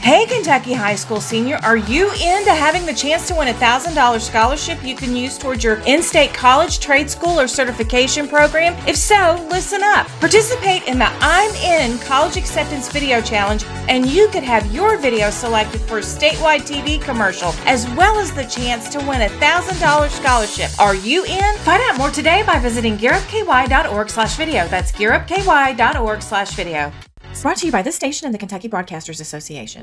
Hey, Kentucky High School senior, are you into having the chance to win a $1,000 scholarship you can use towards your in-state college, trade school, or certification program? If so, listen up. Participate in the I'm In College Acceptance Video Challenge, and you could have your video selected for a statewide TV commercial, as well as the chance to win a $1,000 scholarship. Are you in? Find out more today by visiting gearupky.org/video. That's gearupky.org/video. Brought to you by this station and the Kentucky Broadcasters Association.